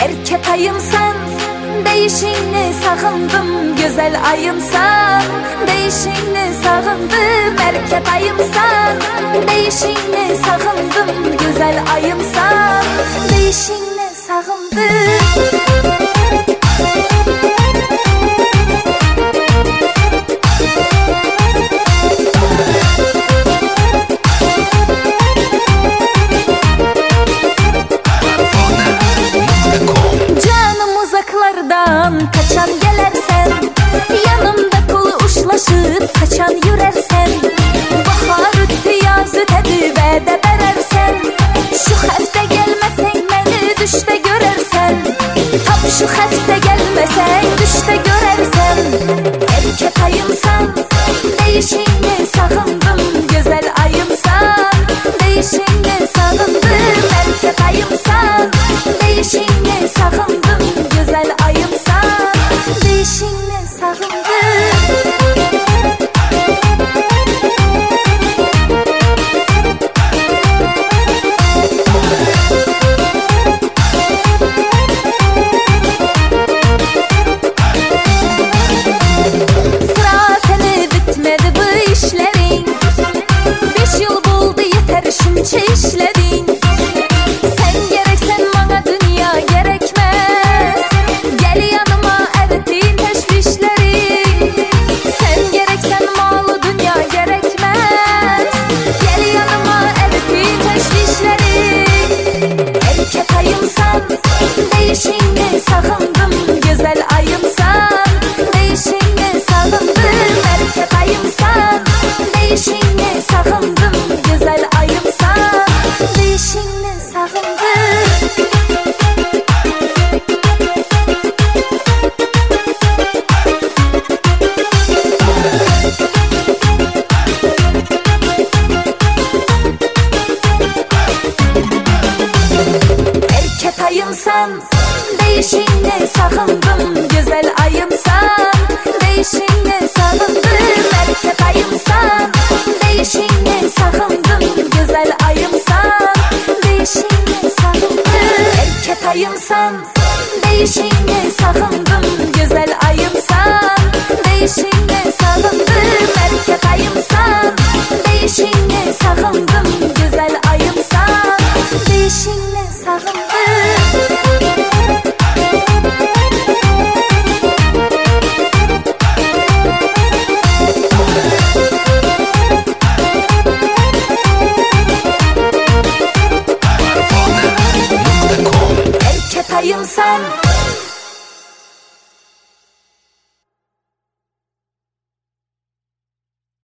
Erkek ayımsan, değişini sağındım. Güzel ayımsan, değişini sağındım. Erkek ayımsan, değişini sağındım. Güzel ayımsan, değişini sağındım. Kaçan gelersen, yanımda kolu uçlaşıp kaçan yürersen, bahar ötü yaz ötedi ve de verersen, şu hafta gelmesen beni düşte görersen, tap şu hafta gelmesen düşte görersen. Erkek ayımsan, değişini sağındım. Güzel ayımsan, değişini sağındım. Erkek ayımsan, değişini sağındım. Güzel ayımsan, değişini sağındım. Sıra seni bitmedi bu işlerin, 5 yıl buldu yeter şunca işledin. Sen gereksen bana dünya gerekmez, gel yanıma erittin teşvişleri. Sen gereksen malı dünya gerekmez, gel yanıma erittin teşvişleri. Erkek ayımsan, değişini sağındım. Güzel ayımsan, değişini sağındım. Erkek ayımsan, değişini sağındım. Güzel ayımsan, değişini sağındım. Erkek ayımsan, değişini sağındım. Güzel ayımsan, değişini sağındım. Erkek ayımsan, değişini sağındım. Güzel ayımsan, değişini sağındım. Erkek ayımsan, değişini sağındım. Güzel ayımsan, değişini sağındım. Erkek ayımsan, değişini sağındım. Güzel ayımsan, değişini sağındım. Erkek ayımsan,